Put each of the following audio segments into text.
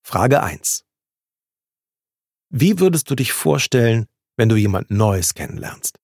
Frage 1. Wie würdest du dich vorstellen, wenn du jemand Neues kennenlernst?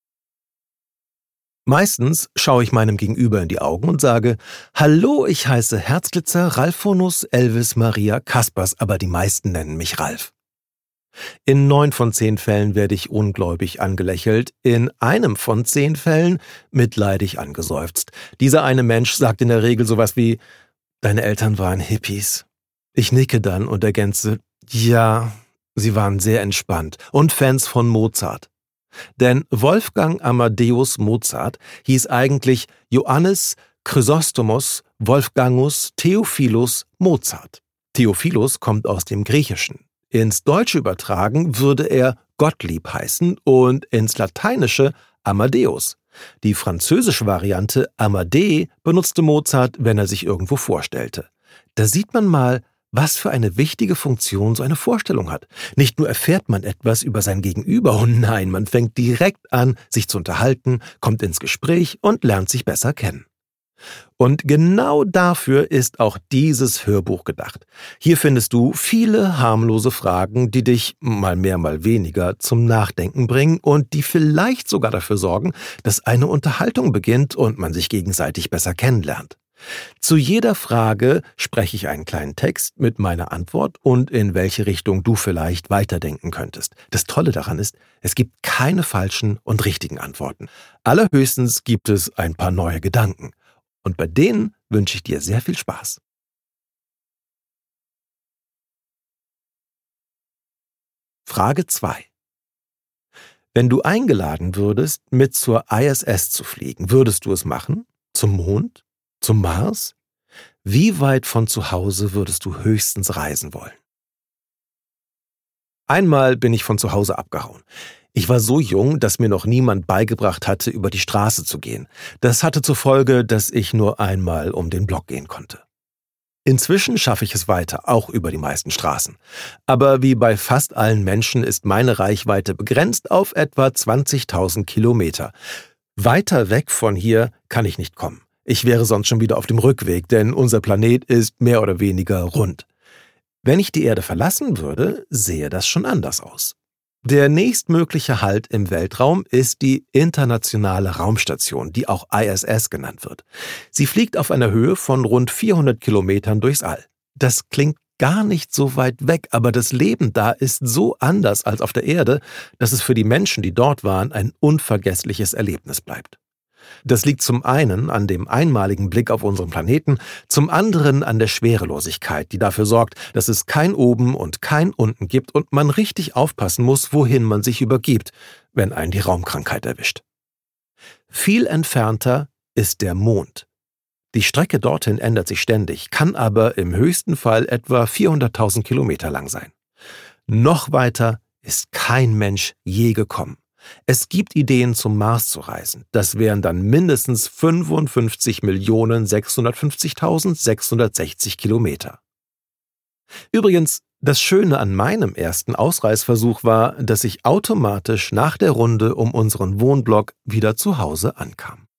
Meistens schaue ich meinem Gegenüber in die Augen und sage: Hallo, ich heiße Herzglitzer, Ralfonus, Elvis, Maria, Kaspers, aber die meisten nennen mich Ralf. In 9 von 10 Fällen werde ich ungläubig angelächelt, in einem von 10 Fällen mitleidig angeseufzt. Dieser eine Mensch sagt in der Regel sowas wie: Deine Eltern waren Hippies. Ich nicke dann und ergänze: Ja, sie waren sehr entspannt und Fans von Mozart. Denn Wolfgang Amadeus Mozart hieß eigentlich Johannes Chrysostomos Wolfgangus Theophilus Mozart. Theophilus kommt aus dem Griechischen. Ins Deutsche übertragen würde er Gottlieb heißen und ins Lateinische Amadeus. Die französische Variante Amadee benutzte Mozart, wenn er sich irgendwo vorstellte. Da sieht man mal, was für eine wichtige Funktion so eine Vorstellung hat. Nicht nur erfährt man etwas über sein Gegenüber, oh nein, man fängt direkt an, sich zu unterhalten, kommt ins Gespräch und lernt sich besser kennen. Und genau dafür ist auch dieses Hörbuch gedacht. Hier findest du viele harmlose Fragen, die dich mal mehr, mal weniger zum Nachdenken bringen und die vielleicht sogar dafür sorgen, dass eine Unterhaltung beginnt und man sich gegenseitig besser kennenlernt. Zu jeder Frage spreche ich einen kleinen Text mit meiner Antwort und in welche Richtung du vielleicht weiterdenken könntest. Das Tolle daran ist, es gibt keine falschen und richtigen Antworten. Allerhöchstens gibt es ein paar neue Gedanken. Und bei denen wünsche ich dir sehr viel Spaß. Frage 2. Wenn du eingeladen würdest, mit zur ISS zu fliegen, würdest du es machen? Zum Mond? Zum Mars? Wie weit von zu Hause würdest du höchstens reisen wollen? Einmal bin ich von zu Hause abgehauen. Ich war so jung, dass mir noch niemand beigebracht hatte, über die Straße zu gehen. Das hatte zur Folge, dass ich nur einmal um den Block gehen konnte. Inzwischen schaffe ich es weiter, auch über die meisten Straßen. Aber wie bei fast allen Menschen ist meine Reichweite begrenzt auf etwa 20.000 Kilometer. Weiter weg von hier kann ich nicht kommen. Ich wäre sonst schon wieder auf dem Rückweg, denn unser Planet ist mehr oder weniger rund. Wenn ich die Erde verlassen würde, sähe das schon anders aus. Der nächstmögliche Halt im Weltraum ist die Internationale Raumstation, die auch ISS genannt wird. Sie fliegt auf einer Höhe von rund 400 Kilometern durchs All. Das klingt gar nicht so weit weg, aber das Leben da ist so anders als auf der Erde, dass es für die Menschen, die dort waren, ein unvergessliches Erlebnis bleibt. Das liegt zum einen an dem einmaligen Blick auf unseren Planeten, zum anderen an der Schwerelosigkeit, die dafür sorgt, dass es kein Oben und kein Unten gibt und man richtig aufpassen muss, wohin man sich übergibt, wenn einen die Raumkrankheit erwischt. Viel entfernter ist der Mond. Die Strecke dorthin ändert sich ständig, kann aber im höchsten Fall etwa 400.000 Kilometer lang sein. Noch weiter ist kein Mensch je gekommen. Es gibt Ideen, zum Mars zu reisen. Das wären dann mindestens 55.650.660 Kilometer. Übrigens, das Schöne an meinem ersten Ausreißversuch war, dass ich automatisch nach der Runde um unseren Wohnblock wieder zu Hause ankam.